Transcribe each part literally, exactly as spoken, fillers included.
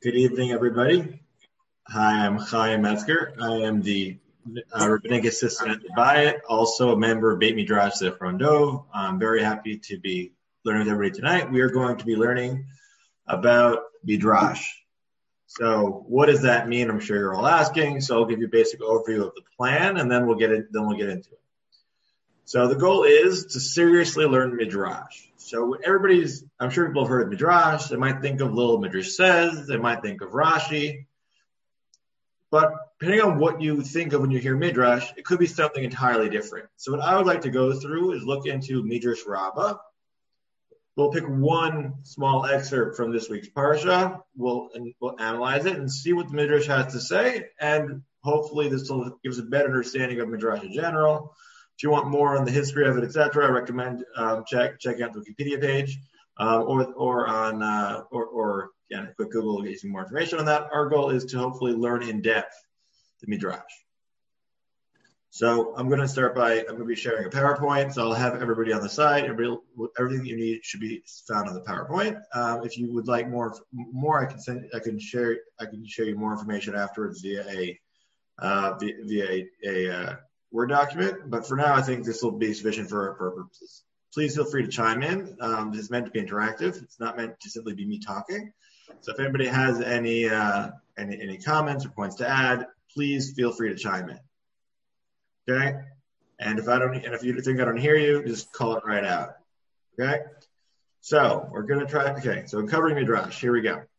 Good evening, everybody. Hi, I'm Chaim Metzger. I am the uh, rabbinic assistant at the Bayit, also a member of Beit Midrash Zichron Dov. I'm very happy to be learning with everybody tonight. We are going to be learning about Midrash. So, what does that mean? I'm sure you're all asking. So, I'll give you a basic overview of the plan, and then we'll get it. Then we'll get into it. So, the goal is to seriously learn Midrash. So everybody's, I'm sure people have heard of Midrash. They might think of Little Midrash Says. They might think of Rashi. But depending on what you think of when you hear Midrash, it could be something entirely different. So what I would like to go through is look into Midrash Rabbah. We'll pick one small excerpt from this week's Parsha. We'll, and we'll analyze it and see what the Midrash has to say. And hopefully this will give us a better understanding of Midrash in general. If you want more on the history of it, et cetera, I recommend um, check check out the Wikipedia page, uh, or or on uh, or or yeah, a quick Google will get you some more information on that. Our goal is to hopefully learn in depth the Midrash. So I'm going to start by I'm going to be sharing a PowerPoint. So I'll have everybody on the side. Everybody, everything that you need should be found on the PowerPoint. Um, if you would like more more, I can send I can share I can share you more information afterwards via a uh, via, via a, a uh, Word document, but for now, I think this will be sufficient for our purposes. Please feel free to chime in. Um, this is meant to be interactive. It's not meant to simply be me talking. So if anybody has any uh, any, any comments or points to add, please feel free to chime in. Okay? And if I don't, and if you think I don't hear you, just call it right out. Okay? So we're going to try. Okay. So I'm covering Midrash. Here we go.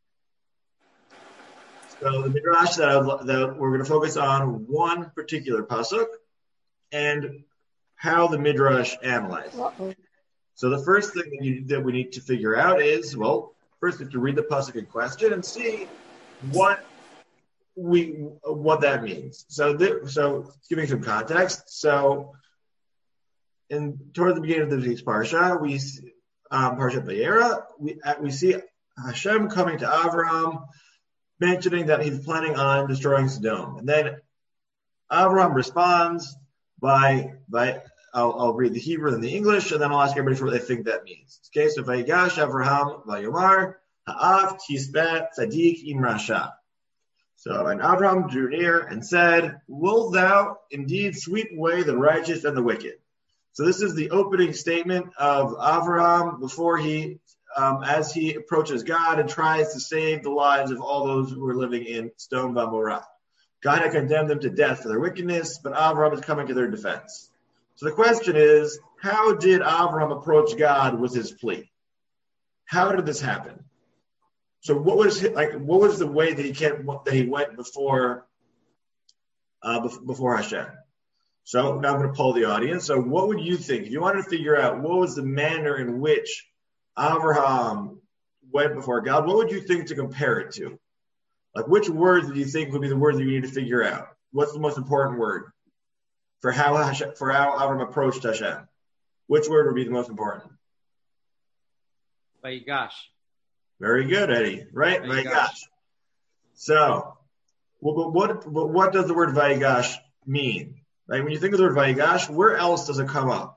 So the Midrash that, I would, that we're going to focus on one particular pasuk and how the Midrash analyzes. Uh-oh. So the first thing that, you, that we need to figure out is, well, first we have to read the pasuk in question and see what we what that means. So, th- so giving some context. So, in toward the beginning of the week's parsha, we um, Parshat Vayera, we uh, we see Hashem coming to Avraham, mentioning that he's planning on destroying Sodom, and then Avraham responds. By, by I'll, I'll read the Hebrew and the English, and then I'll ask everybody for what they think that means. Okay, so Vayigash Avraham Vayomar Ha'av Tisbet Tzadik Im Rasha. So, and Avraham drew near and said, "Wilt thou indeed sweep away the righteous and the wicked?" So this is the opening statement of Avraham before he, um, as he approaches God and tries to save the lives of all those who are living in Sodom and Gomorrah. God had condemned them to death for their wickedness, but Avraham is coming to their defense. So the question is, how did Avraham approach God with his plea? How did this happen? So what was like? What was the way that he kept, that he went before uh, before Hashem? So now I'm going to poll the audience. So what would you think if you wanted to figure out what was the manner in which Avraham went before God? What would you think to compare it to? Like, which word do you think would be the word that you need to figure out? What's the most important word for how Hashem, for how Avram approached Hashem? Which word would be the most important? Vayigash. Very good, Eddie. Right, Vayigash. Vayigash. So, what, what what does the word Vayigash mean? Right, when you think of the word Vayigash, where else does it come up?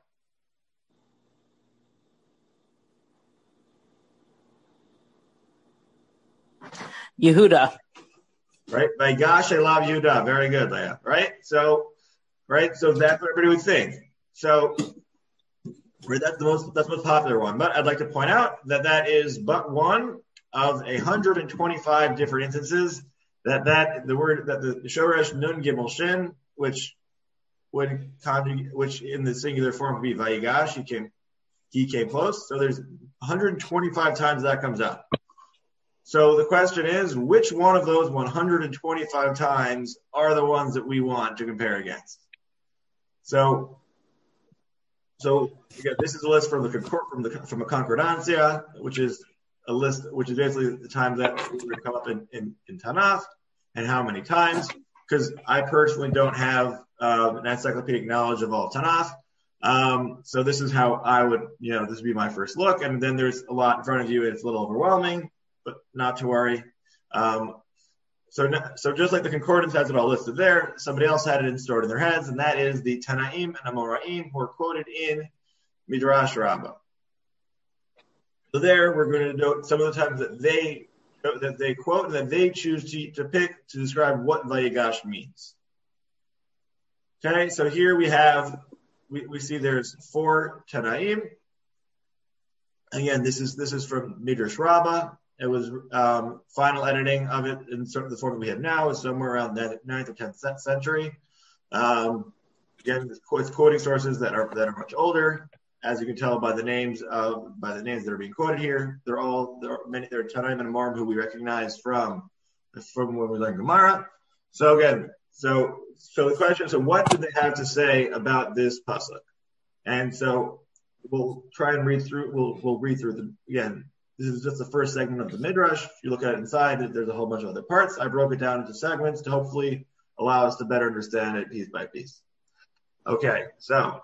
Yehuda. Right, Vayigash Elav Yehuda. Very good, Leah. Right, so, right, so that's what everybody would think. So, right, that's the most that's the most popular one. But I'd like to point out that that is but one of a hundred and twenty-five different instances that that the word that the Shoresh Nun Gimel Shin, which would conjugate, which in the singular form would be Vayigash. He came, he came close. So there's one hundred twenty-five times that comes up. So the question is, which one of those one hundred twenty-five times are the ones that we want to compare against? So, so again, this is a list from the from the from a concordancia, which is a list, which is basically the times that would come up in, in, in Tanakh and how many times. Because I personally don't have uh, an encyclopedic knowledge of all Tanakh. Um, so this is how I would, you know, this would be my first look. And then there's a lot in front of you, and it's a little overwhelming. But not to worry. Um, so, so just like the concordance has it all listed there, somebody else had it stored in their heads, and that is the Tanaim and Amoraim who are quoted in Midrash Rabbah. So there, we're going to note some of the times that they that they quote and that they choose to, to pick to describe what Vayigash means. Okay, so here we have, we, we see there's four Tanaim. Again, this is this is from Midrash Rabbah. It was um, final editing of it in sort of the form that we have now is somewhere around the ninth or tenth century. Um, again, it's quoting sources that are that are much older, as you can tell by the names of by the names that are being quoted here. They're all there are many. There are Tanaim and Amorim who we recognize from from when we learned Gemara. So again, so so the question: so what did they have to say about this pasuk? And so we'll try and read through. We'll we'll read through the again. This is just the first segment of the Midrash. If you look at it inside, there's a whole bunch of other parts. I broke it down into segments to hopefully allow us to better understand it piece by piece. Okay, so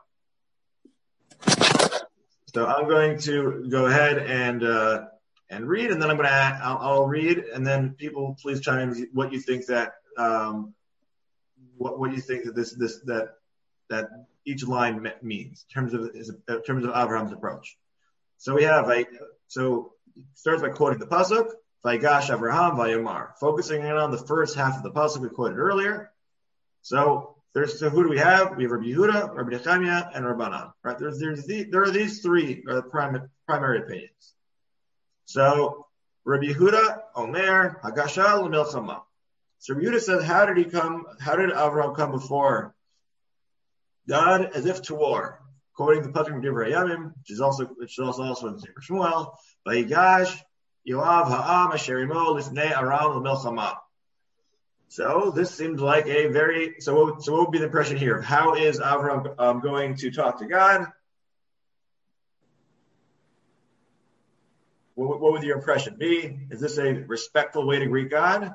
so I'm going to go ahead and uh, and read, and then I'm going to I'll, I'll read, and then people please chime in what you think that um, what what you think that this this that that each line means in terms of in terms of Abraham's approach. So we have a so it starts by quoting the pasuk Vayigash Avraham Vayomar, focusing in on the first half of the pasuk we quoted earlier. So there's so who do we have? We have Rabbi Yehuda, Rabbi Nechemia, and Rabbanan. Right? There's there's the, there are these three are the primary primary opinions. So Rabbi Yehuda, Omer, Hagasha L'Milchama. So Rabbi Yehuda says, how did he come? How did Avraham come before God as if to war? Quoting the pasuk from Divrei Yamim, which is also which is also also in Sefer Shmuel, Vayigash Yoav Ha'am Asher Imo Lifnei Aram L'Milchama. So this seems like a very so. What, so what would be the impression here? How is Avraham um, going to talk to God? What, what would your impression be? Is this a respectful way to greet God?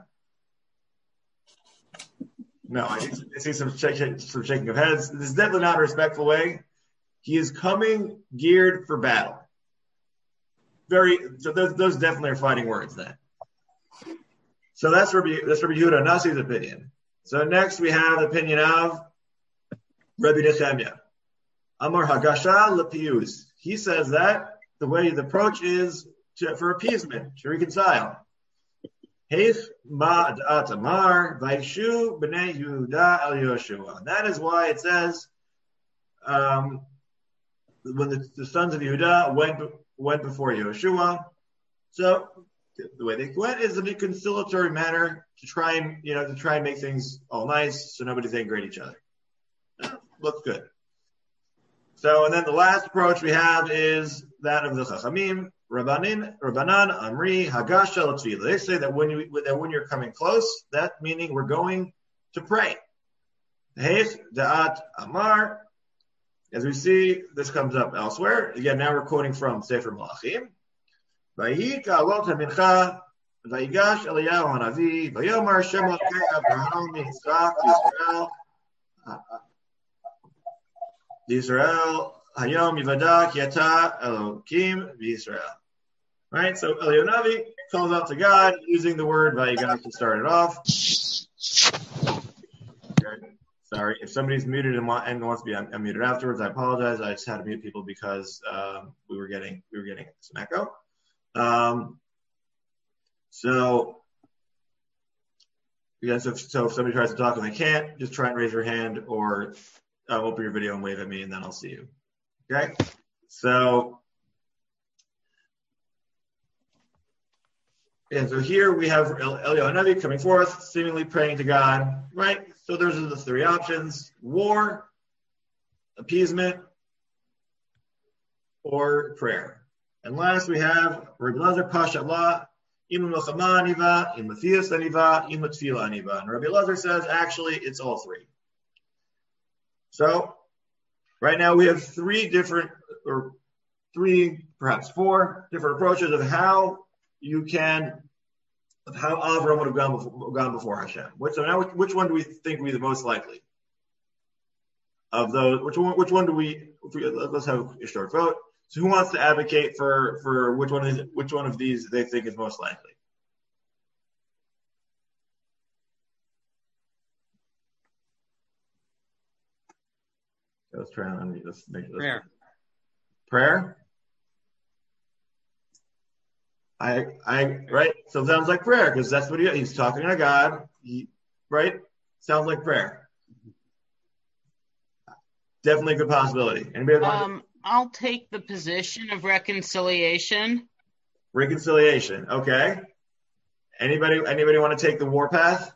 No, I see, I see some, shaking, some shaking of heads. This is definitely not a respectful way. He is coming geared for battle. Very. So those, those definitely are fighting words then. So that's Rabbi, that's Rabbi Yehuda Nasi's opinion. So next we have the opinion of Rabbi Nechemia. Amar Hagasha L'Piyus. He says that the way the approach is to, for appeasement, to reconcile. Heich ma da'at amar vaishu b'nei Yehuda el Yoshua. That is why it says um, when the, the sons of Yehuda went went before Yoshua. So the way they went is in a conciliatory manner to try and you know to try and make things all nice so nobody's angry at each other. Yeah, looks good. So and then the last approach we have is that of the Chachamim, Rabbanin, Rabbanan, Amri, Hagasha, L'Tfilah. They say that when you that when you're coming close, that meaning we're going to pray. Heich da'at amar. As we see, this comes up elsewhere. Again, now we're quoting from Sefer Malachim. Vayika alot hamincha, vayigash Eliyahu hanavi, vayomar Shem Elokei Avraham Yitzchak Yisrael, Yisrael hayom yivadak yata Elokim v'Yisrael. Right. So Eliyahu Hanavi calls out to God using the word vayigash to start it off. Okay. Sorry, if somebody's muted and, want, and wants to be unmuted afterwards, I apologize. I just had to mute people because um, we were getting we were getting some echo. Um, so, yeah, so if, so if somebody tries to talk and they can't, just try and raise your hand or uh, open your video and wave at me, and then I'll see you. Okay? So, and so here we have Eliyahu Hanavi coming forth, seemingly praying to God, right? So those are the three options: war, appeasement, or prayer. And last we have Rabbi Elazar Pashatla, Im Melchama Aniva, Im Matthias Aniva, Im Tefillah Aniva. And Rabbi Elazar says actually it's all three. So right now we have three different, or three, perhaps four different approaches of how you can, of how Avram would have gone before, gone before Hashem. Which, so now, which one do we think would be the most likely of those? Which one? Which one do we? Let's have a short vote. So, who wants to advocate for for which one is which one of these they think is most likely? Let's try and let's make this prayer. Prayer. I, I, right? So it sounds like prayer because that's what he, he's talking to God, he, right? Sounds like prayer. Definitely a good possibility. Anybody um, I'll take the position of reconciliation. Reconciliation, okay. Anybody, anybody want to take the warpath?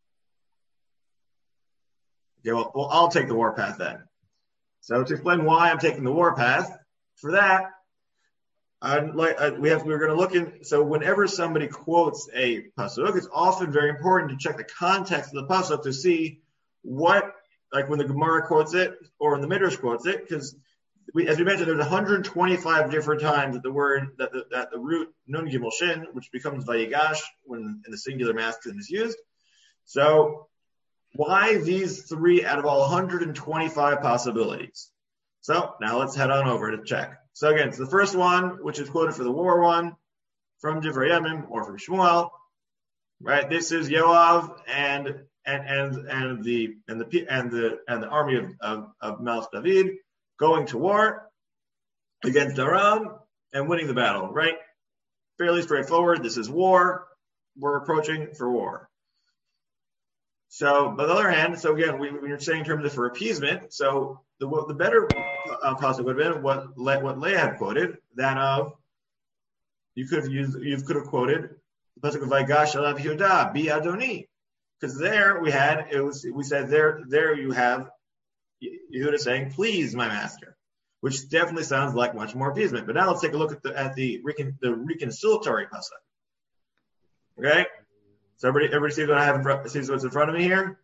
Okay, well, well, I'll take the warpath then. So to explain why I'm taking the warpath, for that, I'd like I, we have we're going to look in. So whenever somebody quotes a pasuk, it's often very important to check the context of the pasuk to see what, like when the Gemara quotes it or when the Midrash quotes it, because we, as we mentioned, there's one hundred twenty-five different times that the word that the, that the root nun gimel shin, which becomes vayigash when in the singular masculine is used. So why these three out of all one hundred twenty-five possibilities? So now let's head on over to check. So again, it's the first one, which is quoted for the war one from Divrei Yamim or from Shmuel, right? This is Yoav and and and and the and the and the and the army of of, of Melech David going to war against Aram and winning the battle, right? Fairly straightforward. This is war. We're approaching for war. So, but on the other hand, so again, we, we were saying in terms of for appeasement. So the the better uh, possible would have been what what Leah had quoted, that of you could have used you could have quoted the pasuk of Vayigash Alav Yehuda Bi Adoni, because there we had it was we said there there you have Yehuda saying please my master, which definitely sounds like much more appeasement. But now let's take a look at the at the recon, the reconciliatory pasuk. Okay. So everybody, everybody sees what I have in front, sees what's in front of me here.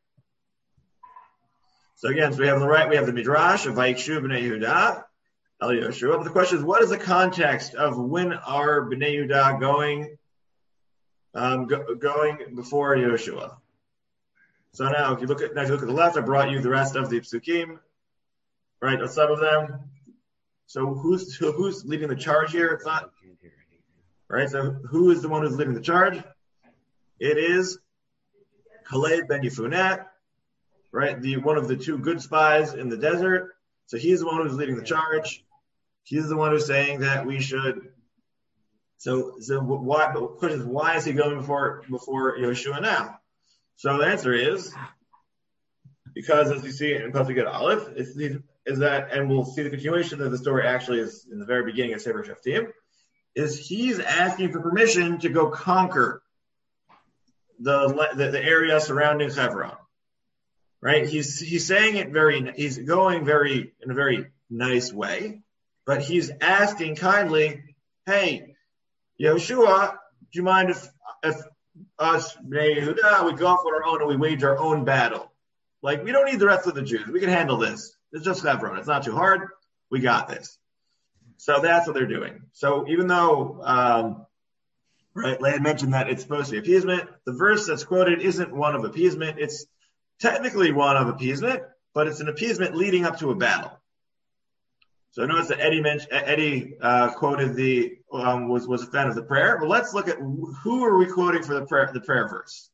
So again, so we have on the right, we have the Midrash of Vayikshu B'nai Yehuda, El Yoshua. But the question is, what is the context of when are B'nai Yehuda going, um, go, going before Yoshua? So now, if you look at now, if you look at the left, I brought you the rest of the psukim, right? Or some of them. So who's who, who's leading the charge here? It's not right. So who is the one who's leading the charge? It is Khaled ben Yefuneh, right? The one of the two good spies in the desert. So he's the one who's leading the charge. He's the one who's saying that we should. So, so why? The question is, why is he going before before Yoshua now? So the answer is because, as you see in Pasuk Aleph, is, is that, and we'll see the continuation of the story. Actually, is in the very beginning of Sefer Shoftim. Is he's asking for permission to go conquer The, the the area surrounding Hebron, right? He's he's saying it very, he's going very in a very nice way, but he's asking kindly, "Hey, Yoshua, do you mind if if us Bnei Yehuda we go off on our own and we wage our own battle? Like we don't need the rest of the Jews. We can handle this. It's just Hebron. It's not too hard. We got this." So that's what they're doing. So even though um, right, Leah mentioned that it's supposed to be appeasement. The verse that's quoted isn't one of appeasement. It's technically one of appeasement, but it's an appeasement leading up to a battle. So notice that Eddie mentioned, Eddie uh, quoted the um, was was a fan of the prayer. But let's look at who are we quoting for the prayer the prayer verse.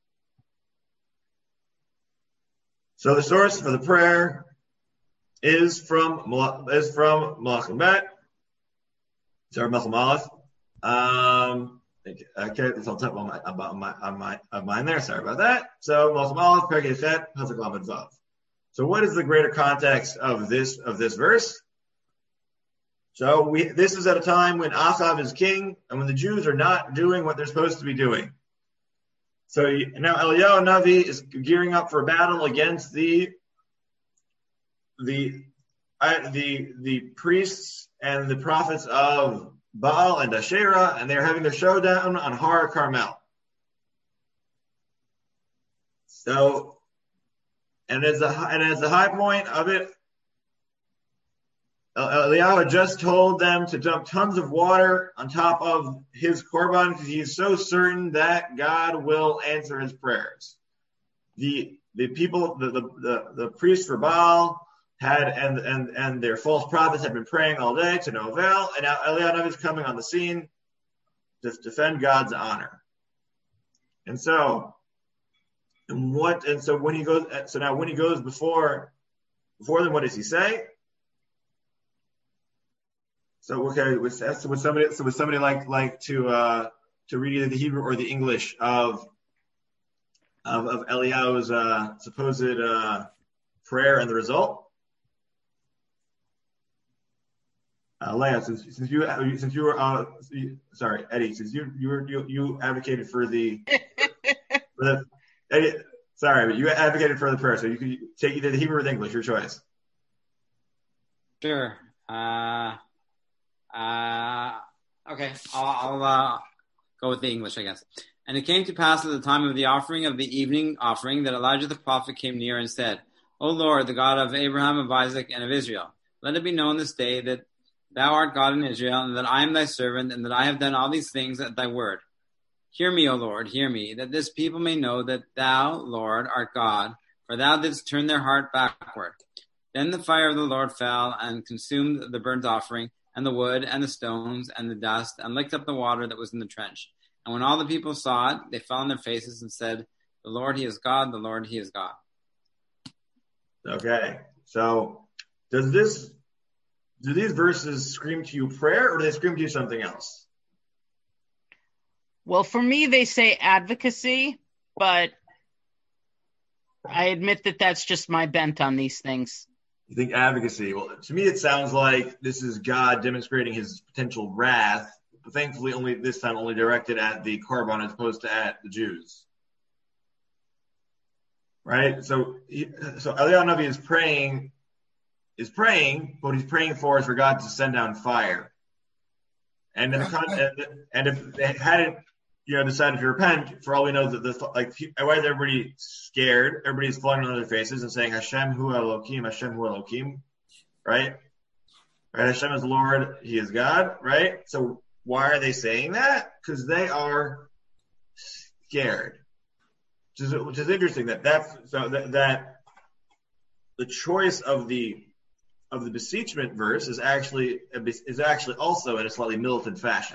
So the source for the prayer is from is from Malachim Bet. Sorry, Malachim Aleph. Um. Okay, it's on top of my on my on my of mine there. Sorry about that. So Malachim Aleph, Perkei Chet, Pasuk Lamed Vav. So what is the greater context of this of this verse? So we this is at a time when Achav is king and when the Jews are not doing what they're supposed to be doing. So now Eliyahu Navi is gearing up for a battle against the the uh, the the priests and the prophets of Baal and Asherah, and they're having their showdown on Har Carmel. So, and as the and as the high point of it, Eliyahu just told them to dump tons of water on top of his korban because he's so certain that God will answer his prayers. The the people, the the the, the priests for Baal had and and and their false prophets had been praying all day to no avail, and now Eliyahu is coming on the scene to defend God's honor. And so, and what and so when he goes, so now when he goes before before them, what does he say? So okay, would, so would somebody so would somebody like like to uh, to read either the Hebrew or the English of of, of Eliyahu's uh, supposed uh, prayer and the result? Uh, Leah, since, since you since you were uh, sorry, Eddie, since you you were you, you advocated for the for the Eddie, sorry, but you advocated for the prayer, so you could take either the Hebrew or the English, your choice. Sure. Uh, uh, okay, I'll, I'll uh, go with the English, I guess. And it came to pass at the time of the offering of the evening offering that Elijah the prophet came near and said, O Lord, the God of Abraham, of Isaac, and of Israel, let it be known this day that thou art God in Israel, and that I am thy servant, and that I have done all these things at thy word. Hear me, O Lord, hear me, that this people may know that thou, Lord, art God, for thou didst turn their heart backward. Then the fire of the Lord fell and consumed the burnt offering, and the wood, and the stones, and the dust, and licked up the water that was in the trench. And when all the people saw it, they fell on their faces and said, The Lord, he is God, the Lord, he is God. Okay, so does this... do these verses scream to you prayer, or do they scream to you something else? Well, for me, they say advocacy, but I admit that that's just my bent on these things. You think advocacy? Well, to me, it sounds like this is God demonstrating his potential wrath, but thankfully only this time only directed at the Korban as opposed to at the Jews. Right? So, so Eliyahu Navi is praying is praying, but he's praying for is for God to send down fire. And in the con- and, and if they hadn't, you know, decided to repent, for all we know that the like why is everybody scared? Everybody's falling on their faces and saying Hashem hu Elokim, Hashem hu Elokim, right? Right? Hashem is Lord, he is God, right? So why are they saying that? Because they are scared. Which is which is interesting that that's so that, that the choice of the of the beseechment verse is actually is actually also in a slightly militant fashion,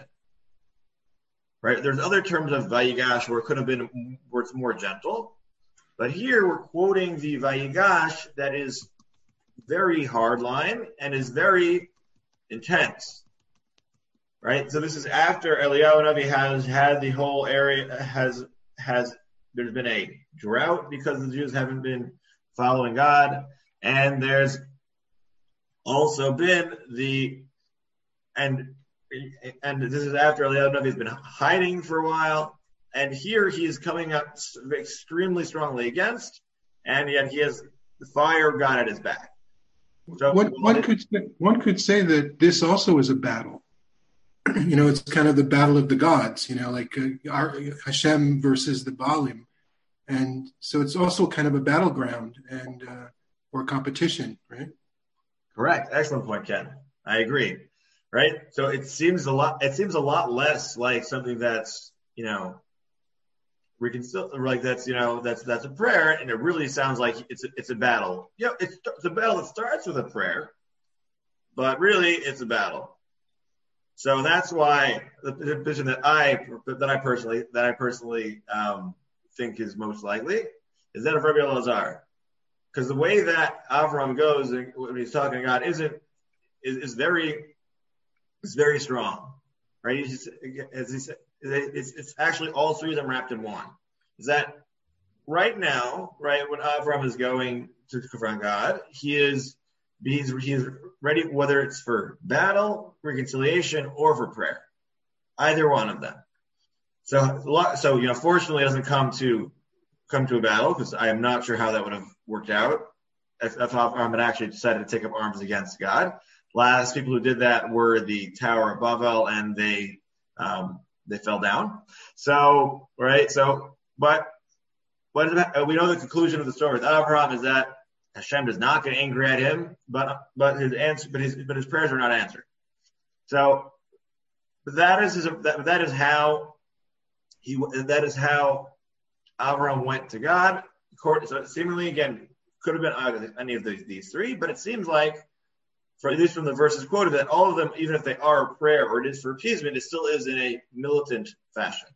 right? There's other terms of Vayigash where it could have been where it's more gentle, but here we're quoting the Vayigash that is very hardline and is very intense, right? So this is after Eliyahu Navi has had the whole area has has there's been a drought because the Jews haven't been following God, and there's also been the, and and this is after Eliyahu Navi has been hiding for a while, and here he is coming up extremely strongly against, and yet he has the fire of God at his back. So one, one could one could say that this also is a battle. You know, it's kind of the battle of the gods. You know, like uh, our, Hashem versus the Baalim, and so it's also kind of a battleground and uh, or competition, right? Correct. Excellent point, Ken. I agree. Right. So it seems a lot. It seems a lot less like something that's, you know, we can still like that's you know that's that's a prayer, and it really sounds like it's a, it's a battle. Yeah, you know, it's, it's a battle that starts with a prayer, but really it's a battle. So that's why the, the position that I that I personally that I personally um, think is most likely is that of Rabbi Elazar. Because the way that Avram goes when he's talking to God isn't is, is very is very strong, right? He's just, as he said, it's, it's actually all three of them wrapped in one. Is that right now, right when Avram is going to confront God, he is he's he's ready, whether it's for battle, reconciliation, or for prayer, either one of them. So so you know, fortunately, it doesn't come to come to a battle because I am not sure how that would have worked out if, if Avram had actually decided to take up arms against God. Last people who did that were the Tower of Babel, and they um, they fell down. So right, so but what is, we know the conclusion of the story with Abraham is that Hashem does not get angry at him, but but his answer, but his but his prayers are not answered. So that is his, that, that is how he that is how Abraham went to God. So seemingly, again, could have been any of these, these three, but it seems like, for at least from the verses quoted, that all of them, even if they are a prayer or it is for appeasement, it still is in a militant fashion.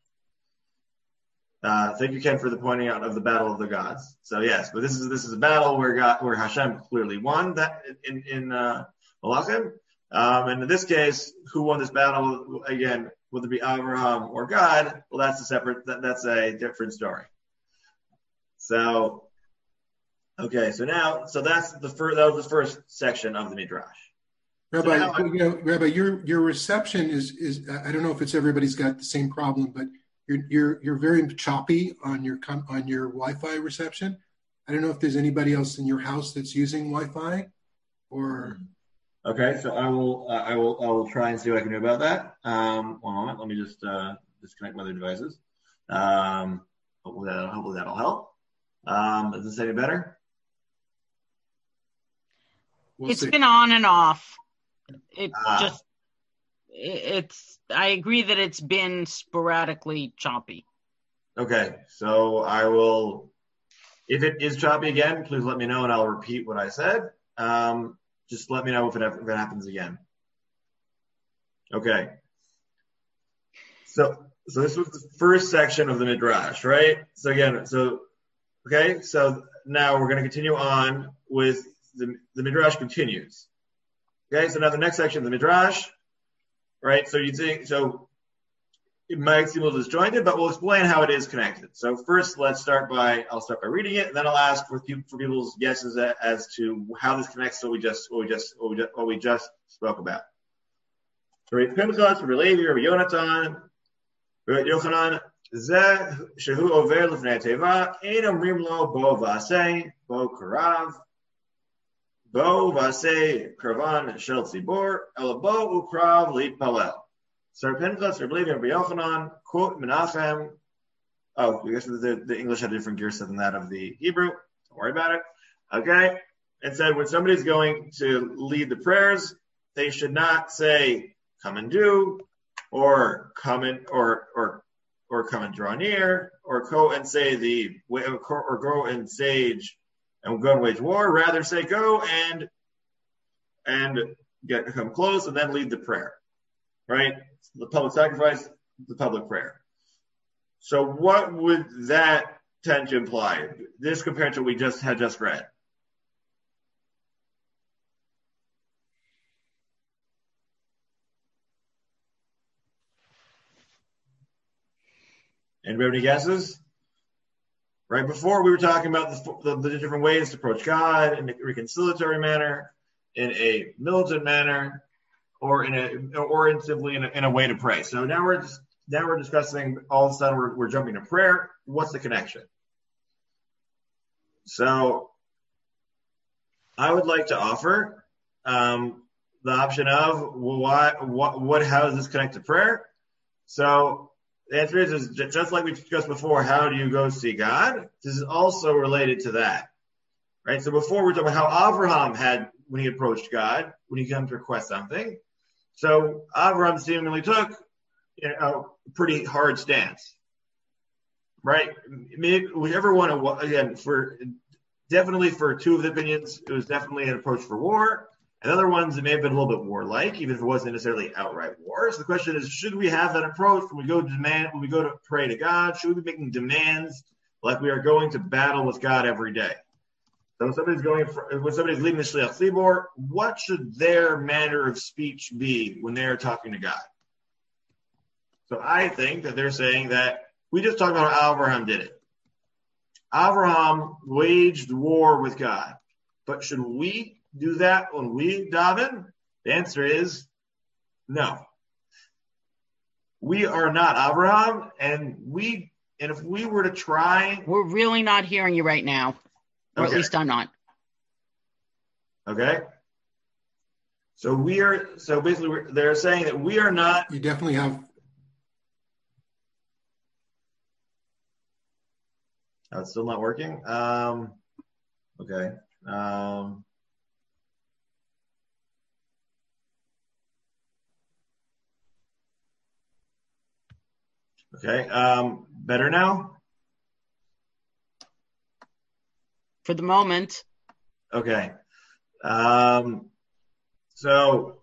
Uh, thank you, Ken, for the pointing out of the battle of the gods. So yes, but this is this is a battle where God, where Hashem clearly won that in in uh, Malachim. Um, and in this case, who won this battle? Again, whether it be Abraham or God, well, that's a separate, that, that's a different story. So, okay, so now, so that's the first, that was the first section of the Midrash. Rabbi, so I, you know, Rabbi, your your reception is is I don't know if it's everybody's got the same problem, but you're you're you're very choppy on your on your Wi-Fi reception. I don't know if there's anybody else in your house that's using Wi-Fi, or. Okay, so I will uh, I will I will try and see what I can do about that. Um, one moment, let me just uh, disconnect my other devices. Um, hopefully that hopefully that'll help. Um, is this any better? We'll it's see. Been on and off. It ah. just, it's, I agree that it's been sporadically choppy. Okay, so I will, if it is choppy again, please let me know and I'll repeat what I said. Um, just let me know if it, if it happens again. Okay. So, so this was the first section of the Midrash, right? So again, so, okay, so now we're going to continue on with the, the Midrash continues. Okay, so now the next section of the Midrash, right? So you think, so it might seem a little disjointed, but we'll explain how it is connected. So first, let's start by, I'll start by reading it, and then I'll ask for, people, for people's guesses as to how this connects to what we just, what we just, what we just, what we just spoke about. Right, Pinchas, Levi, Yonatan, Yochanan, Zeh, Shehu Over Lefnei Teva, Ein Omrim Lo Bo V'aseh, Bo Karav, Bo V'aseh Kravan Shel Tzibor, Ela Bo Ukrav L'Yitpalel. So Pinchas, Levi, and Yochanan quote Menachem. Oh, I guess the, the English had a different gear set than that of the Hebrew. Don't worry about it. Okay, it said when somebody's going to lead the prayers, they should not say "come and do," or "come and," or or or "come and draw near," or go and say the or go and sage and go and wage war. Rather, say go and and get come close and then lead the prayer. Right? The public sacrifice, the public prayer. So, what would that tend to imply? This compared to what we just had just read. Anybody have any guesses? Right before we were talking about the, the, the different ways to approach God in a reconciliatory manner, in a militant manner, or in a or in simply in a, in a way to pray. So now we're just, now we're discussing. All of a sudden we're, we're jumping to prayer. What's the connection? So I would like to offer um, the option of why what what how does this connect to prayer? So the answer is, is just like we discussed before. How do you go see God? This is also related to that, right? So before we were talking about how Abraham had when he approached God, when he came to request something. So Abraham seemingly took, you know, a pretty hard stance, right? Maybe whichever one, again, for definitely for two of the opinions, it was definitely an approach for war. And other ones, it may have been a little bit warlike, even if it wasn't necessarily outright war. So the question is, should we have that approach when we go to demand, when we go to pray to God? Should we be making demands like we are going to battle with God every day? So when somebody's going, for, when somebody's leading the Shliach Tzibor, what should their manner of speech be when they're talking to God? So I think that they're saying that we just talked about how Abraham did it. Abraham waged war with God, but should we do that when we daven? The answer is no. We are not Abraham, and we, and if we were to try, we're really not hearing you right now. Or okay. At least I'm not. Okay. So we are, so basically we're, they're saying that we are not. You definitely have. Oh, it's still not working? Um, okay. Um, okay. Um, better now? For the moment. Okay. Um, so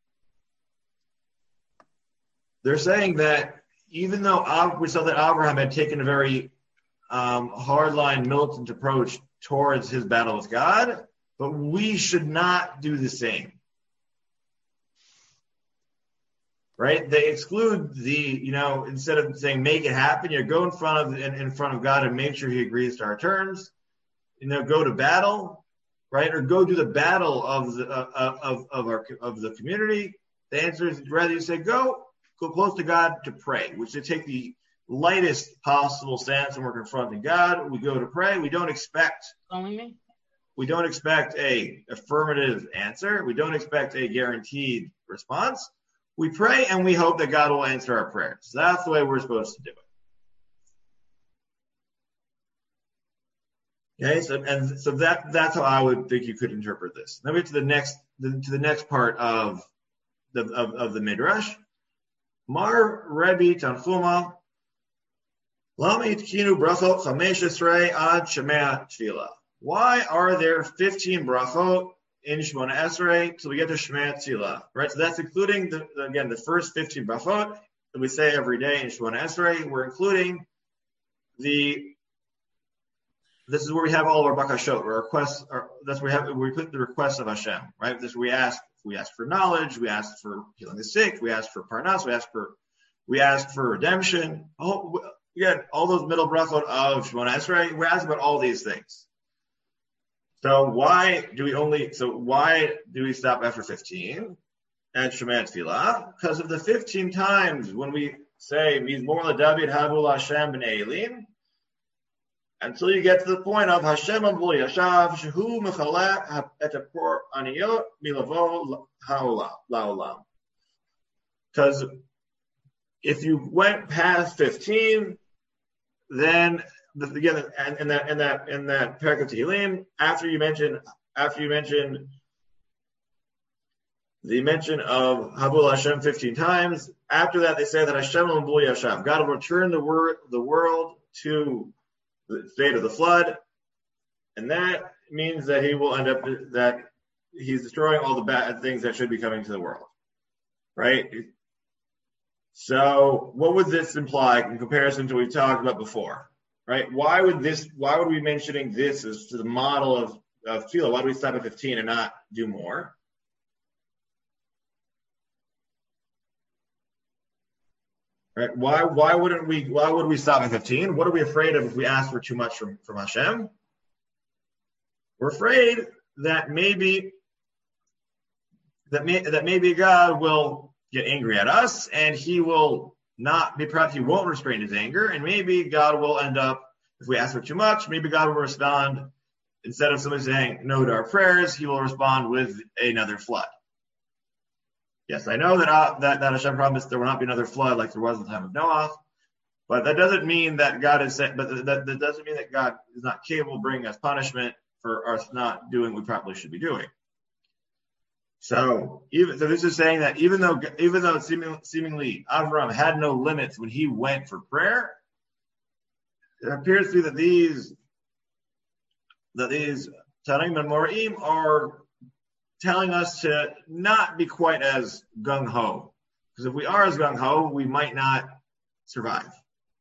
they're saying that even though we saw that Abraham had taken a very um, hardline militant approach towards his battle with God, but we should not do the same. right? They exclude the, you know, instead of saying make it happen, you go in front of in, in front of God and make sure He agrees to our terms. You know, go to battle, right, or go do the battle of the uh, of of our of the community. The answer is rather you say go go close to God to pray, which is take the lightest possible stance when we're confronting God. We go to pray. We don't expect. Calling me? We don't expect a affirmative answer. We don't expect a guaranteed response. We pray and we hope that God will answer our prayers. That's the way we're supposed to do it. Okay, so and so that that's how I would think you could interpret this. Then we get to the next the, to the next part of the of, of the midrash. Mar Rebbe Tanchuma Lami Tkinu Brachot Chamesh Esrei Ad Shemea Tefillah. Why are there fifteen brachot in Shemona Esrei till we get to Shemea Tefillah? Right, so that's including the, the, again the first fifteen brachot that we say every day in Shemona Esrei. We're including the. This is where we have all of our bakashot, our requests. Our, that's where we have where we put the requests of Hashem. Right, this is where we ask. We ask for knowledge. We ask for healing the sick. We ask for parnas. We ask for we ask for redemption. Oh, again, all those middle brachot of Shemona Esrei. We ask about all these things. So why do we only? So why do we stop after fifteen at Shemea Tefillah? Because of the fifteen times when we say Mizmor LaDavid Habu Hashem B'nei Elim, until you get to the point of Hashem Amvul Yashav Shehu Mechalek Et Apor Aniyot Milavo Laolam. Because if you went past fifteen, then again, in that in that in that Perek of Tehillim, after you mention after you mention the mention of Habul Hashem fifteen times, after that they say that Hashem Amvul Yashav, God will return the word the world to the state of the flood, and that means that He will end up that He's destroying all the bad things that should be coming to the world, right? So, what would this imply in comparison to what we talked about before, right? Why would this? Why would we be mentioning this as to the model of of tefillah? Why do we stop at fifteen and not do more? Right? Why why wouldn't we why would we stop at fifteen? What are we afraid of if we ask for too much from, from Hashem? We're afraid that maybe that may, that maybe God will get angry at us and He will not be perhaps He won't restrain His anger, and maybe God will end up, if we ask for too much, maybe God will respond, instead of somebody saying no to our prayers, He will respond with another flood. Yes, I know that, uh, that that Hashem promised there will not be another flood like there was in the time of Noah, but that doesn't mean that God is saying. But that, that doesn't mean that God is not capable of bringing us punishment for us not doing what we probably should be doing. So, even so, this is saying that even though even though seemingly, seemingly Avram had no limits when he went for prayer, it appears to be that these that these Tanaim and Moraim are telling us to not be quite as gung-ho. Because if we are as gung-ho, we might not survive.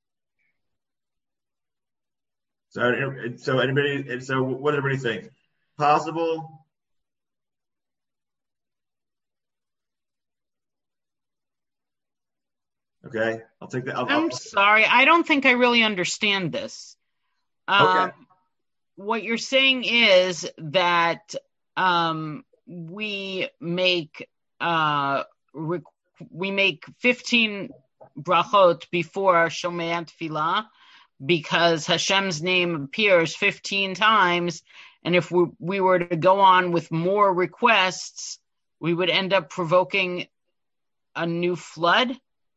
So, so anybody, so what does everybody think? Possible? Okay, I'll take that. I'll, I'm I'll, sorry, I don't think I really understand this. Um, okay. What you're saying is that um, we make uh, rec- we make fifteen brachot before Shomei Tefillah because Hashem's name appears fifteen times, and if we, we were to go on with more requests, we would end up provoking a new flood.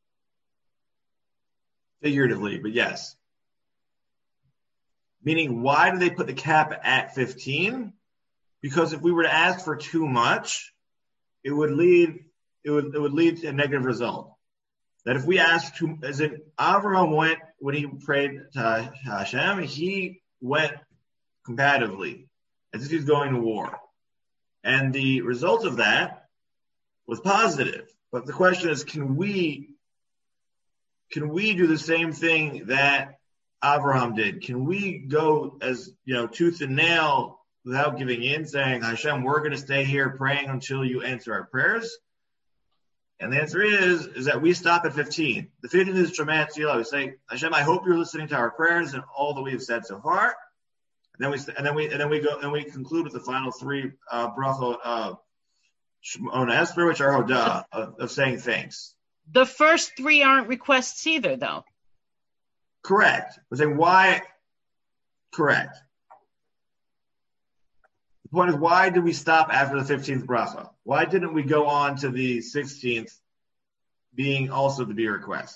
Figuratively, but yes. Meaning, why do they put the cap at fifteen? Because if we were to ask for too much, it would lead it would it would lead to a negative result. That if we ask too, as in Avraham went when he prayed to Hashem, he went combatively, as if he was going to war, and the result of that was positive. But the question is, can we can we do the same thing that Avraham did? Can we go as, you know, tooth and nail without giving in, saying, Hashem, we're going to stay here praying until you answer our prayers? And the answer is, is that we stop at fifteen. The fifteenth is Shemayat Tefillah. We say, Hashem, I hope you're listening to our prayers and all that we have said so far. And then we and then we and then we go and we conclude with the final three uh, brachot of Shemona Esper, which are hodah of, of saying thanks. The first three aren't requests either, though. Correct. We're saying why? Correct. The point is, why did we stop after the fifteenth bracha? Why didn't we go on to the sixteenth, being also to be a request?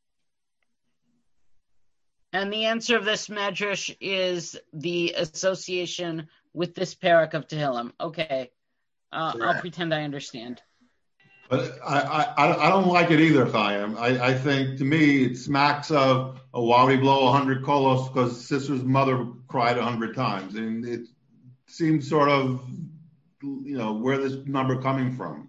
And the answer of this medrash is the association with this parak of Tehillim. Okay, uh, I'll pretend I understand. But I, I, I don't like it either, Chaim. I, I think, to me, it smacks of, oh, why we blow one hundred kolos because sister's mother cried one hundred times. And it seems sort of, you know, where this number coming from.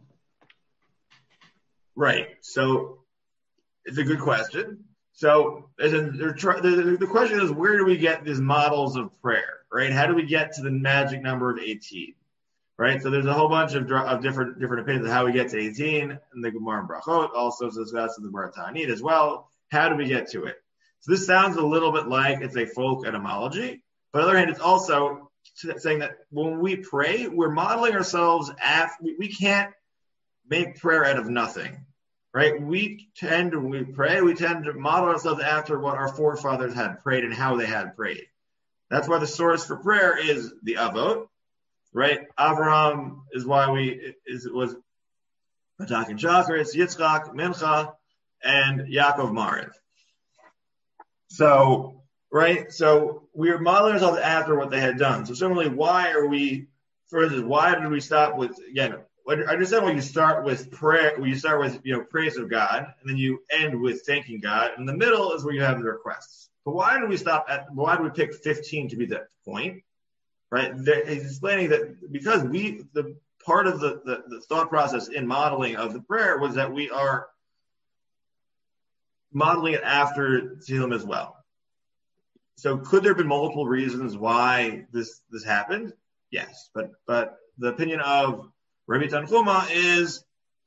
Right. So it's a good question. So the, the question is, where do we get these models of prayer, right? How do we get to the magic number of eighteen, right? So there's a whole bunch of, of different different opinions of how we get to eighteen, and the Gemara and Brachot also discussed in the Gemara Ta'anit as well. How do we get to it? So this sounds a little bit like it's a folk etymology, but on the other hand, it's also saying that when we pray, we're modeling ourselves after, we, we can't make prayer out of nothing. Right? We tend to, when we pray, we tend to model ourselves after what our forefathers had prayed and how they had prayed. That's why the source for prayer is the Avot, right? Abraham is why we, is, it was Patak and Shachar, Yitzchak, Mincha, and Yaakov Mariv. So, right? So we are modeling ourselves after what they had done. So similarly, why are we, for instance, why did we stop with, again, I understand when you start with prayer, when you start with, you know, praise of God, and then you end with thanking God. In the middle is where you have the requests. But why do we stop at, why do we pick fifteen to be that point? Right? He's explaining that because we, the part of the, the, the thought process in modeling of the prayer was that we are modeling it after Tehillim as well. So could there have been multiple reasons why this, this happened? Yes. But, but the opinion of Rabbi Tanchuma is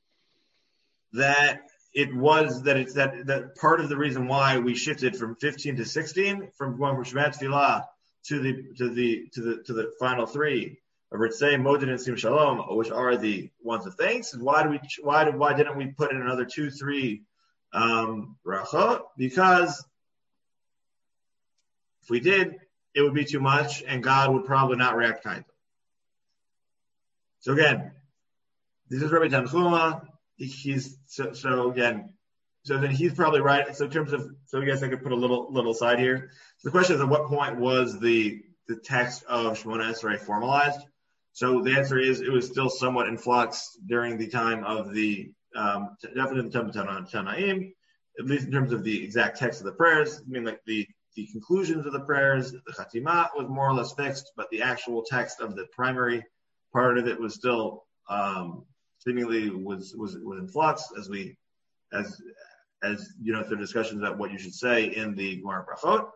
that it was that it's that, that part of the reason why we shifted from fifteen to sixteen, from going from Shemayat Tefillah to the to the to the to the final three of Ritzei, Modin, and Sim Shalom, which are the ones of thanks. And why do we why do why didn't we put in another two three um, brachot? Because if we did, it would be too much, and God would probably not react kindly. So again. This is Rabbi Tanchuma. He's so, so again. So then he's probably right. So in terms of, so I guess I could put a little little side here. So the question is, at what point was the the text of Shemona Esrei formalized? So the answer is, it was still somewhat in flux during the time of the um, definitely the time of Tanaim, at least in terms of the exact text of the prayers. I mean, like the the conclusions of the prayers, the Chatimah was more or less fixed, but the actual text of the primary part of it was still. Um, seemingly was, was, was in flux as we, as, as, you know, through discussions about what you should say in the Gemara Brachot.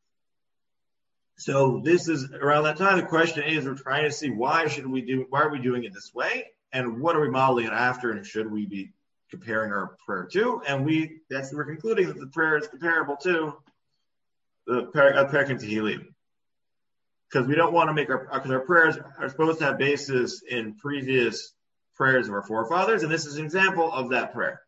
So this is around that time. The question is, we're trying to see why should we do, why are we doing it this way? And what are we modeling it after? And should we be comparing our prayer to? And we, that's, we're concluding that the prayer is comparable to the Perek in Tehillim. Because we don't want to make our, because our prayers are supposed to have basis in previous prayers of our forefathers, and this is an example of that prayer.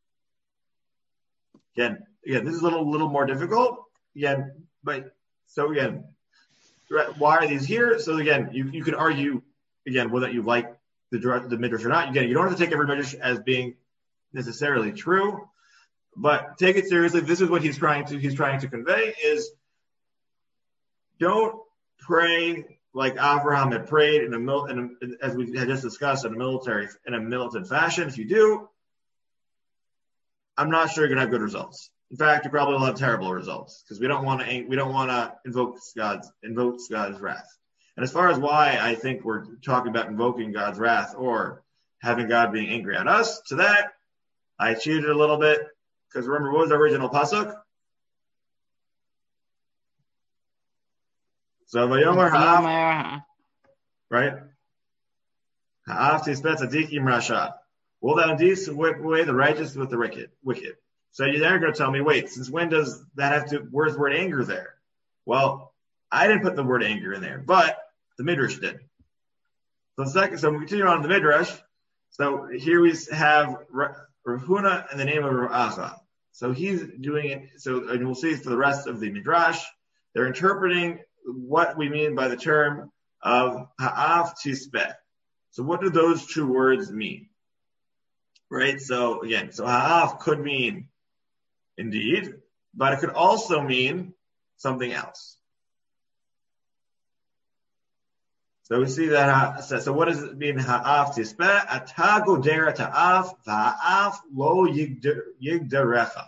Again, again, this is a little, little more difficult. Again, but so again, why are these here? So again, you, you could argue again whether you like the the midrash or not. Again, you don't have to take every midrash as being necessarily true, but take it seriously. This is what he's trying to he's trying to convey: is don't pray like Abraham had prayed in a, mil- in a, as we had just discussed, in a military, in a militant fashion. If you do, I'm not sure you're going to have good results. In fact, you probably will have terrible results because we don't want to we don't want to invoke God's invoke God's wrath. And as far as why I think we're talking about invoking God's wrath or having God being angry at us, to that I cheated a little bit because remember what was the original pasuk? So Vayomer Ha'af, right? Ha'af tispet tzadikim rasha. Will thou indeed sweep away the righteous with the wicked? Wicked. So you're then going to tell me, wait, since when does that have to, where's the word anger there? Well, I didn't put the word anger in there, but the Midrash did. So second, so we continue on the Midrash. So here we have Rav Huna in the name of Rav Acha. So he's doing it, so and we'll see for the rest of the Midrash, they're interpreting what we mean by the term of ha'af tispeh. So what do those two words mean? Right? So again, so ha'af could mean indeed, but it could also mean something else. So we see that, so, so what does it mean, ha'af tispeh? Ata goder ta'af, va'af lo yigderecha.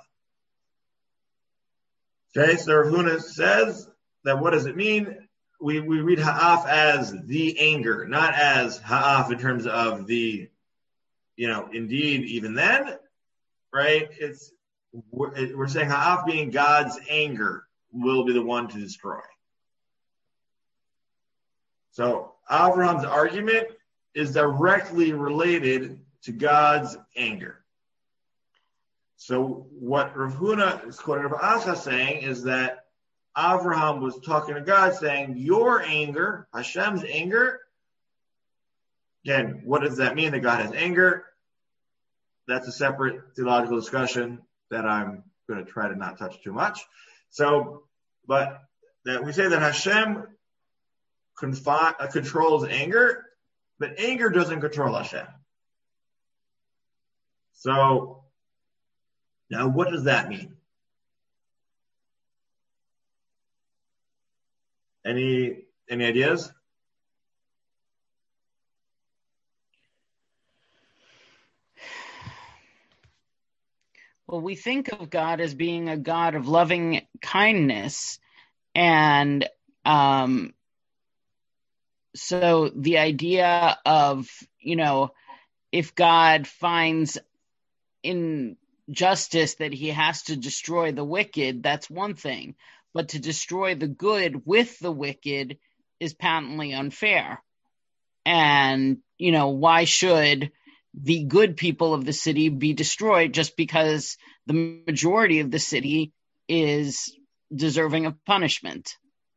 Okay, so Rav Huna says that what does it mean? We, we read ha'af as the anger, not as ha'af in terms of the, you know, indeed, even then, right? It's, we're, we're saying ha'af being God's anger will be the one to destroy. So Abraham's argument is directly related to God's anger. So what Rav Huna is quoting Rav Acha saying is that Abraham was talking to God saying, your anger, Hashem's anger, again, what does that mean that God has anger? That's a separate theological discussion that I'm going to try to not touch too much. So, but that we say that Hashem Confi- uh, controls anger, but anger doesn't control Hashem. So, now what does that mean? Any any ideas? Well, we think of God as being a God of loving kindness, and um so the idea of, you know, if God finds injustice that he has to destroy the wicked, that's one thing. But to destroy the good with the wicked is patently unfair. And, you know, why should the good people of the city be destroyed just because the majority of the city is deserving of punishment?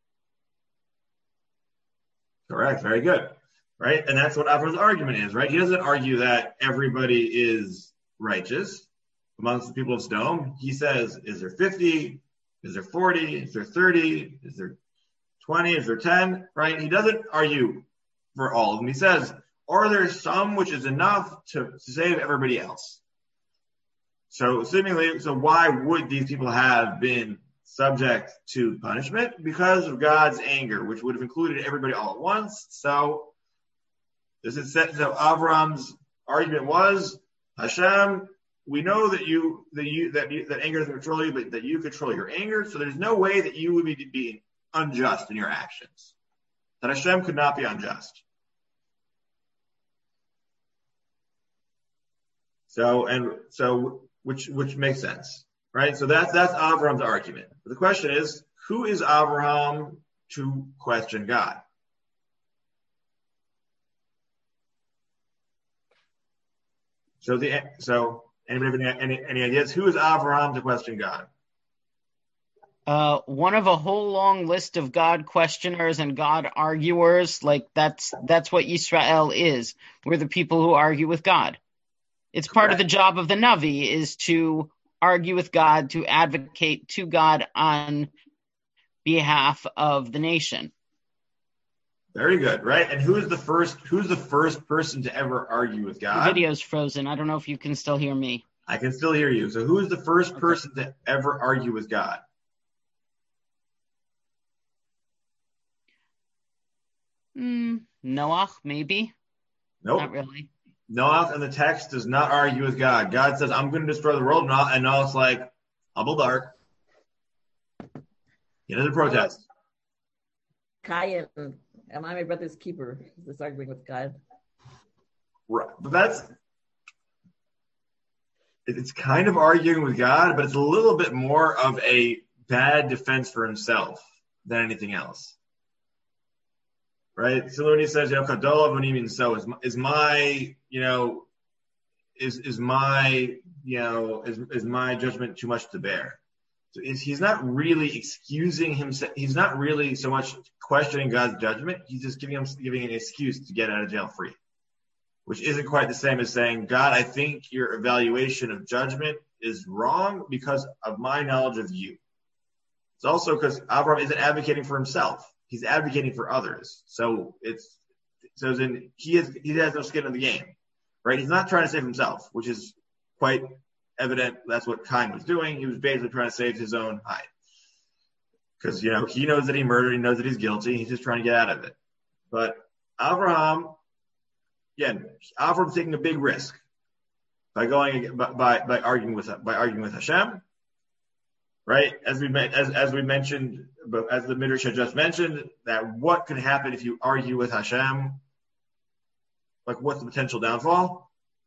Correct. Very good. Right. And that's what Avram's argument is, right? He doesn't argue that everybody is righteous amongst the people of Sodom. He says, is there fifty? Is there forty? Is there thirty? Is there twenty? Is there ten? Right? He doesn't argue for all of them. He says, are there some which is enough to, to save everybody else? So seemingly, so why would these people have been subject to punishment? Because of God's anger, which would have included everybody all at once. So this is set. So Avram's argument was, Hashem, we know that you that you that you, that anger doesn't control you, but that you control your anger. So there's no way that you would be being unjust in your actions. That Hashem could not be unjust. So and so, which which makes sense. Right, so that's that's Avram's argument. But the question is, who is Avraham to question God? So the so anybody have any, any any ideas? Who is Avraham to question God? Uh, one of a whole long list of God questioners and God arguers. Like that's that's what Yisrael is. We're the people who argue with God. It's part Correct. Of the job of the Navi is to argue with God, to advocate to God on behalf of the nation. Very good, right? And who is the first? Who's the first person to ever argue with God? The video's frozen. I don't know if you can still hear me. I can still hear you. So who is the first okay. person to ever argue with God? Mm, Noach, maybe. Nope. Not really. Noach in the text does not argue with God. God says, I'm going to destroy the world. And Noach's like, Hubble dark. He doesn't protest. Cain, am I my brother's keeper? Is this arguing with God? Right. But that's, it's kind of arguing with God, but it's a little bit more of a bad defense for himself than anything else. Right? So when he says, you know, Kadol Avonim, so is my, is my, you know, is is my you know is is my judgment too much to bear? So is, he's not really excusing himself. He's not really so much questioning God's judgment. He's just giving him giving an excuse to get out of jail free, which isn't quite the same as saying, God, I think your evaluation of judgment is wrong because of my knowledge of you. It's also because Abraham isn't advocating for himself. He's advocating for others. So it's so then he has he has no skin in the game, right? He's not trying to save himself, which is quite evident. That's what Cain was doing. He was basically trying to save his own hide. Because, you know, he knows that he murdered, he knows that he's guilty, he's just trying to get out of it. But Abraham, again, Abraham's taking a big risk by going by by, by arguing with by arguing with Hashem, right? As we as as we mentioned, as the Midrash had just mentioned, that what could happen if you argue with Hashem? Like, what's the potential downfall?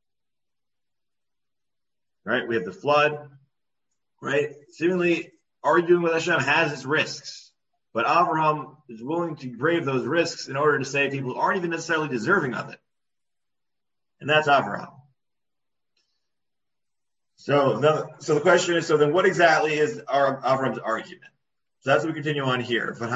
Right? We have the flood, right? Seemingly, arguing with Hashem has its risks, but Abraham is willing to brave those risks in order to save people who aren't even necessarily deserving of it. And that's Abraham. So, the, so the question is, so then what exactly is our, Abraham's argument? So that's what we continue on here. So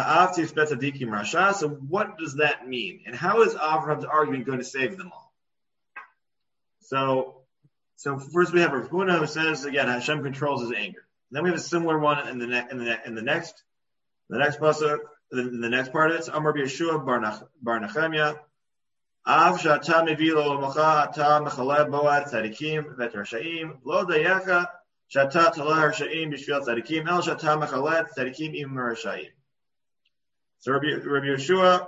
what does that mean? And how is Abraham's argument going to save them all? So, so first we have Rav Huna who says, again, Hashem controls his anger. Then we have a similar one in the ne- in the ne- in the next the next pasuk, in the next part of it. Amar Yeshua bar Nechemia, Av shata mevilo mocha ata mechaleh boat tzadikim vet rashaim lo dayecha shata talah rashaim b'shvil tzadikim el shata mechaleh tzadikim im rashaim. So Rabbi, Rabbi Yeshua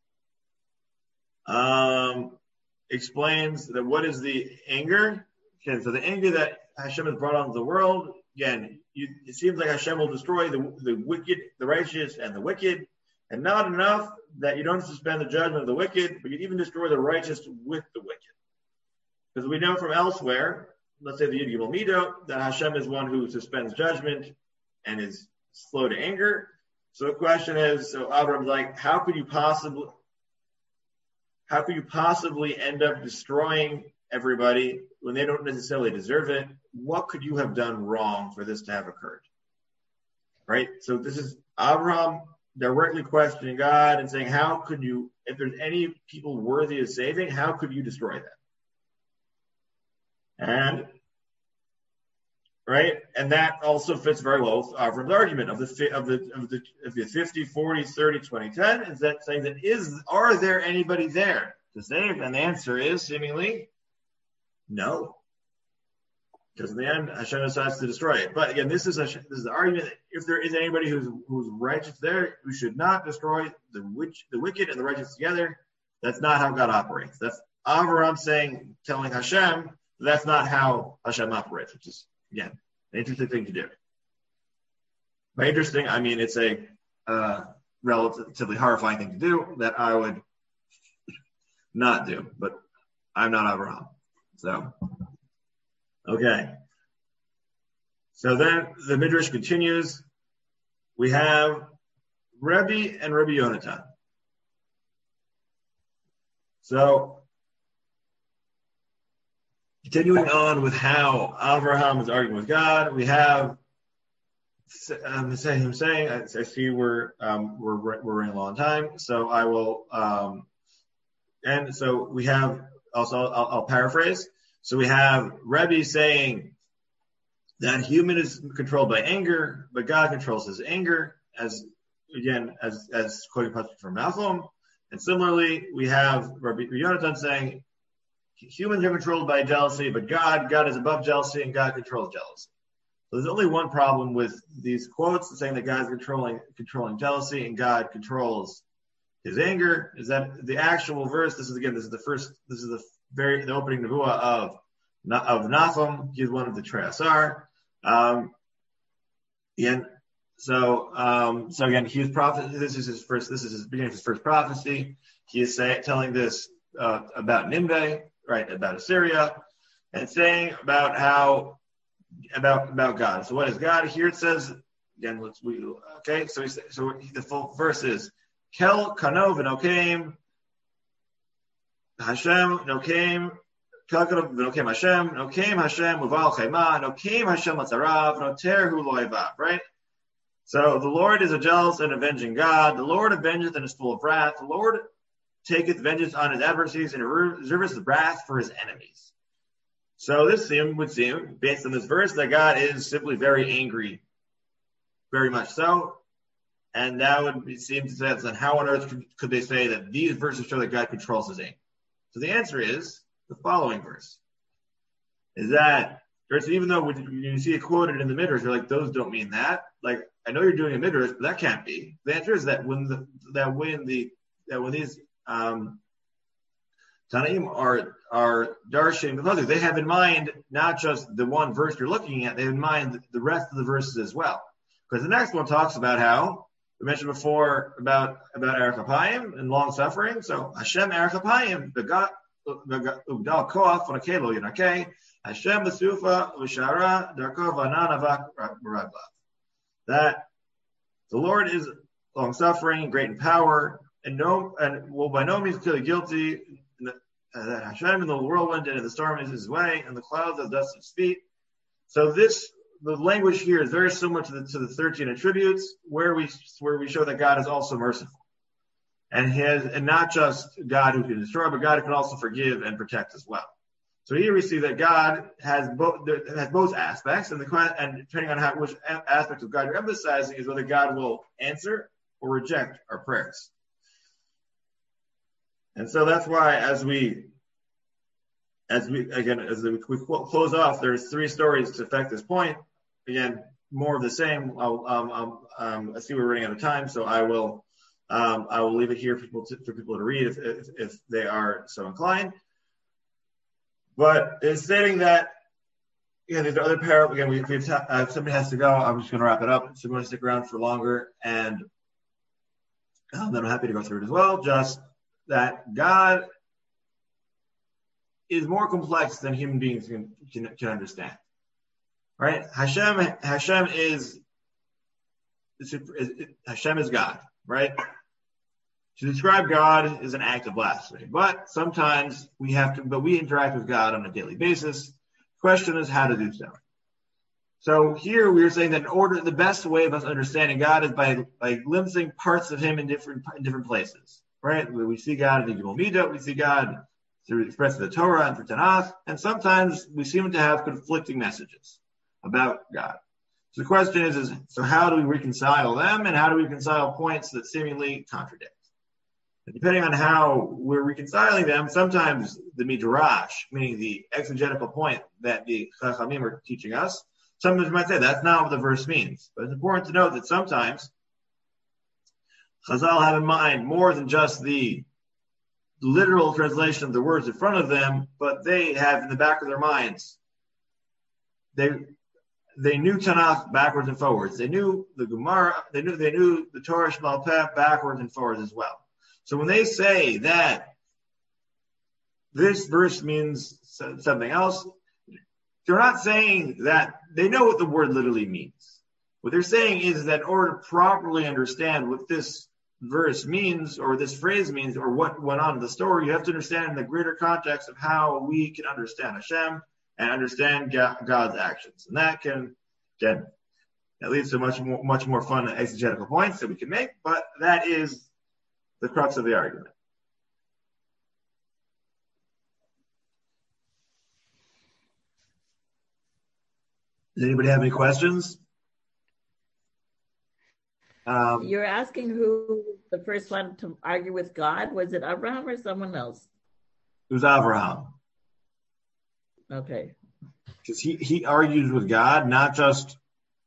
um, explains that what is the anger? Okay, so the anger that Hashem has brought onto the world. Again, you, it seems like Hashem will destroy the, the wicked, the righteous, and the wicked, and not enough that you don't suspend the judgment of the wicked, but you even destroy the righteous with the wicked. Because we know from elsewhere, let's say the Yud Gimel Mido, that Hashem is one who suspends judgment and is slow to anger. So the question is, so Abraham's like, how could you possibly, how could you possibly end up destroying everybody when they don't necessarily deserve it? What could you have done wrong for this to have occurred? Right? So this is Abraham directly questioning God and saying, how could you, if there's any people worthy of saving, how could you destroy them? And, right? And that also fits very well with Abraham's argument of the of the of the of the fifty, forty, thirty, twenty, ten, is that saying that is are there anybody there to save? And the answer is seemingly no. Because in the end, Hashem decides to destroy it. But again, this is a, this is the argument that if there is anybody who's who's righteous there, we should not destroy the witch, the wicked and the righteous together. That's not how God operates. That's Avraham saying, telling Hashem, that's not how Hashem operates, which is, again, an interesting thing to do. By interesting, I mean it's a uh, relatively horrifying thing to do that I would not do. But I'm not Avraham. So... Okay, so then the Midrash continues. We have Rebbe and Rebbe Yonatan. So, continuing on with how Avraham is arguing with God, we have um, him saying, I, I see we're, um, we're, we're running a long time, so I will, um, and so we have, also I'll, I'll paraphrase. So we have Rebbe saying that human is controlled by anger, but God controls his anger, as again, as as quoting from Malcolm. And similarly, we have Rabbi Yonatan saying humans are controlled by jealousy, but God, God is above jealousy, and God controls jealousy. So there's only one problem with these quotes saying that God is controlling controlling jealousy and God controls his anger, is that the actual verse. This is again, this is the first. This is the very the opening nevuah of of Nachum. He's one of the Treasar. Um, and so um, so again, he's prophet. This is his first. This is his beginning of his first prophecy. He is say, telling this uh, about Nineveh, right? About Assyria, and saying about how about about God. So what is God? Here it says again. Let's we okay. So he, so the full verse is Kel Kanov and Okem. Hashem Nokem Nokem Hashem, Nokem Hashem, Uval Chema, Nokem Hashem Latzarav, Noterhu Loivav, right? So the Lord is a jealous and avenging God. The Lord avengeth and is full of wrath. The Lord taketh vengeance on his adversaries and reserveth wrath for his enemies. So this seem, would seem, based on this verse, that God is simply very angry, very much so. And that would be, seem to say, then how on earth could, could they say that these verses show that God controls his anger? So the answer is the following verse. Is that, so even though when you see it quoted in the Midrash, you're like, those don't mean that. Like, I know you're doing a Midrash, but that can't be. The answer is that when the that when the that when these um, Tanaim are are darshing the pasuk, they have in mind not just the one verse you're looking at; they have in mind the rest of the verses as well. Because the next one talks about how we mentioned before about about Erech Apayim and long suffering. So Hashem Erech Apayim, the God Ugdal Koach V'Nakelo Yinakeh Hashem B'Sufa V'Shara Darkov Anan Avak Meraglav. That the Lord is long suffering, great in power, and no and will by no means clearly guilty. That Hashem in the whirlwind and in the storm is his way, and the clouds of dust of his feet. So this, the language here is very similar to the to the thirteen attributes, where we where we show that God is also merciful, and his and not just God who can destroy, but God who can also forgive and protect as well. So here we see that God has both has both aspects, and the and depending on how which aspect of God you're emphasizing is whether God will answer or reject our prayers. And so that's why, as we, as we again, as we, we close off, there's three stories to affect this point. Again, more of the same. I'll, um, um, um, I see we're running out of time, so I will, um, I will leave it here for people to, for people to read if, if, if they are so inclined. But it's stating that, again, there's other parables. Again, we, we've ta- uh, if somebody has to go, I'm just going to wrap it up. So I'm going to stick around for longer, and um, then I'm happy to go through it as well. Just that God is more complex than human beings can, can, can understand, right? Hashem, Hashem is, Hashem is God, right? To describe God is an act of blasphemy, but sometimes we have to, but we interact with God on a daily basis. The question is how to do so. So here we are saying that in order, the best way of us understanding God is by, by glimpsing parts of him in different, in different places. Right? We see God in the Gimel Midah, we see God through expressed in the Torah and through Tanakh, and sometimes we seem to have conflicting messages about God. So the question is, is, so how do we reconcile them, and how do we reconcile points that seemingly contradict? And depending on how we're reconciling them, sometimes the Midrash, meaning the exegetical point that the Chachamim are teaching us, sometimes we might say that's not what the verse means. But it's important to note that sometimes Chazal have in mind more than just the literal translation of the words in front of them, but they have in the back of their minds, they they knew Tanakh backwards and forwards. They knew the Gemara, they knew they knew the Torah Sheba'al Peh backwards and forwards as well. So when they say that this verse means something else, they're not saying that they know what the word literally means. What they're saying is that in order to properly understand what this verse means, or this phrase means, or what went on in the story, you have to understand in the greater context of how we can understand Hashem and understand God's actions. And that can, again, that leads to much more, much more fun exegetical points that we can make, but that is the crux of the argument. Does anybody have any questions? Um, You're asking who the first one to argue with God? Was it Abraham or someone else? It was Abraham. Okay. Because he, he argues with God, not just...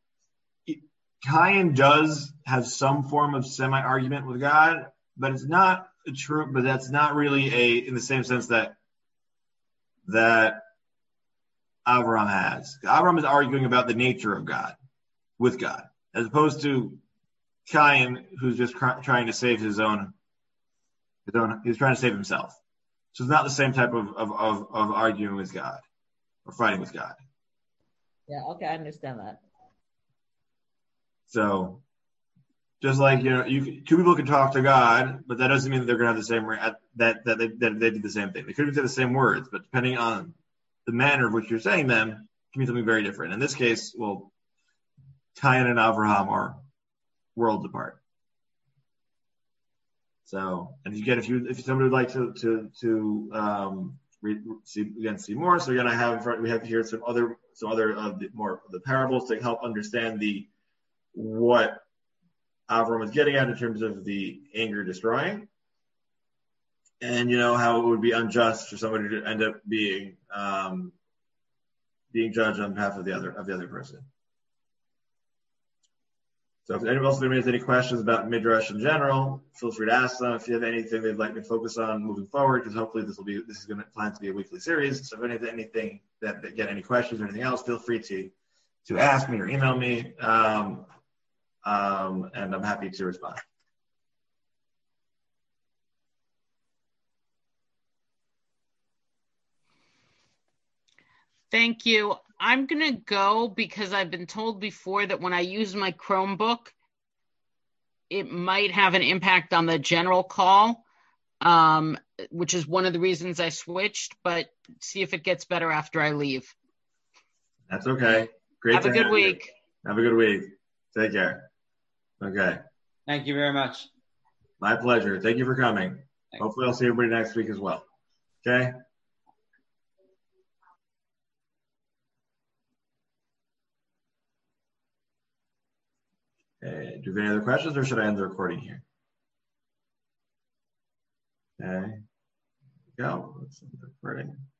Cain does have some form of semi-argument with God, but it's not a true, but that's not really a, in the same sense that, that Abraham has. Abraham is arguing about the nature of God, with God, as opposed to Cain, who's just cr- trying to save his own, his own, he's trying to save himself. So it's not the same type of, of, of, of arguing with God or fighting with God. Yeah, okay, I understand that. So, Just like, you know, you two people can talk to God, but that doesn't mean that they're going to have the same that that they that they did the same thing. They could say the same words, but depending on the manner of which you're saying them, it can be something very different. In this case, well, Cain and Avraham are worlds apart. So, and again, if you if somebody would like to to to um, read, see again see more, so you're going to have in front, we have here some other some other of the more of the parables to help understand the what Avram was getting at in terms of the anger destroying, and you know how it would be unjust for somebody to end up being um, being judged on behalf of the other of the other person. So if anyone else has any questions about Midrash in general, feel free to ask them. If you have anything they'd like me to focus on moving forward, because hopefully this will be this is going to plan to be a weekly series. So if anything, anything that, that get any questions or anything else, feel free to to ask me or email me. Um, Um, and I'm happy to respond. Thank you. I'm going to go because I've been told before that when I use my Chromebook, it might have an impact on the general call, um, which is one of the reasons I switched, but see if it gets better after I leave. That's okay. Great. Have a good week. You. Have a good week. Take care. Okay. Thank you very much. My pleasure. Thank you for coming. Thanks. Hopefully I'll see everybody next week as well. Okay? Okay. Do you have any other questions, or should I end the recording here? Okay. Go. Let's end the recording.